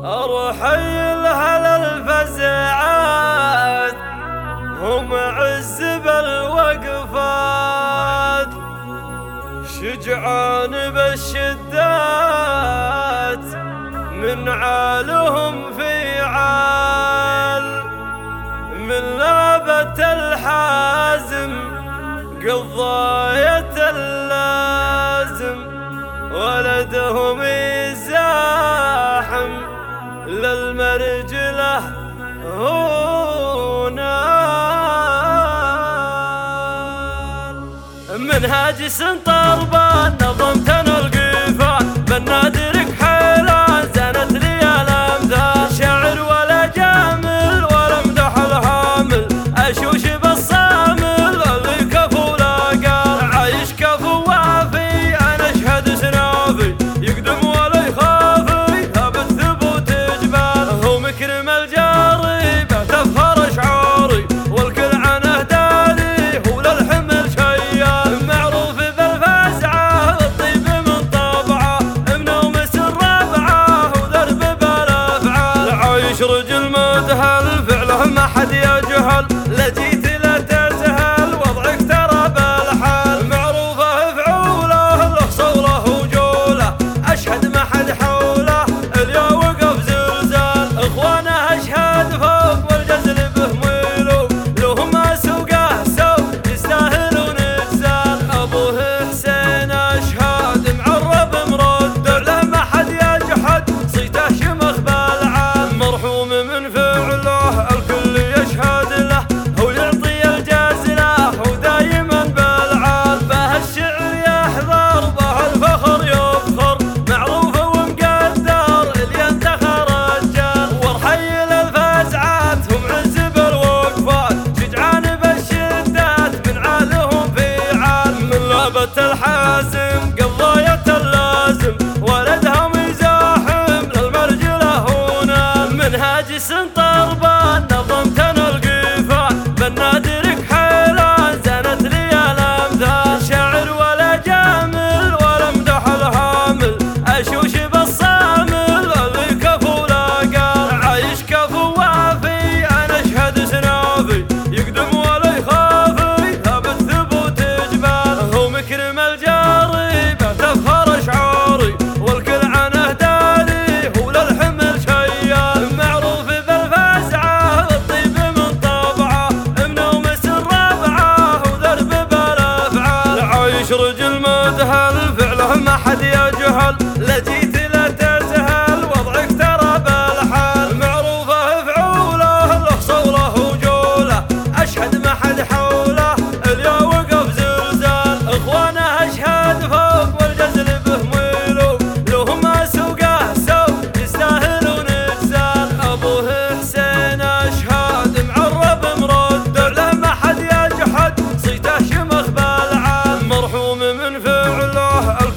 أرحيل هالفزعات هم عز بالوقفات، شجعان بالشدات من عالهم في عال، من لابة الحازم قضاية اللازم ولدهم يزاحم للمرجله هونال. منهاج سنطربان نظمت القفال بالنادرك حيلان زانت لي الامثال، شاعر ولا جامل ولا امدح الهامل اشوش بالصامل اللي كفو لا قال، عايش كفو وافي انا اشهد سنافي يقدم ولا يخافي ثابت ثبوت جبال، هو مكرم الجاري بتفخر اشعاري والكل عنه داري هو للحمل شيال، معروف بالفزعه والطيب من طبعه منومس الربعه ودرب بالافعال، عايش رجل مذهل فعله ما حد يجهل، لجيت لا تزهل وضعك ترى بالحال، معروفه فعوله له صوله وجوله اشهد ما حد حوله اليا وقف زلزال، اخوانه اشهد فوق والجزل به ميلو لهم اسوقه سو يستاهلون اجزال، ابوه حسين اشهد معرب مرد له ما حد يجحد صيته شمخ بالعال، مرحوم من فعله الكل يشهد له هو يعطي الجازله ودايما بالعال، به الشعر يحضر به الفخر يفخر معروف ومقدر اللي انتخى رجال، ورحيل الفزعات هم عز بالوقفات شجعان بالشدات من عالهم في عال، من لابة الحازم قضاية اللازم ولدهم يزاحم للمرجله هونال، منهاج سنطربان نظمت القفال بالنادرك حيلان زانت لي الامثال، شاعر ولا جامل ولا امدح الهامل اشوش بالصامل اللي كفو لا قال، عايش كفو وافي انا اشهد سنافي يقدم ولا يخافي ثابت ثبوت جبال، هو مكرم الجاري بتفخر اشعاري والكل عنه داري هو للحمل شيال، معروف بالفزعه والطيب من طبعه منومس الربعه ودرب بالافعال، عايش رجل مذهل فعله ما حد يجهل، لجيت لا تزهل وضعك ترى بالحال، معروفه فعوله له صوله وجوله اشهد ما حد حوله اليا وقف زلزال، اخوانه اشهد فوق والجزل به ميلو لهم اسوقه سو يستاهلون اجزال، ابوه حسين اشهد معرب مرد له ما حد يجحد صيته شمخ بالعال، مرحوم من فعله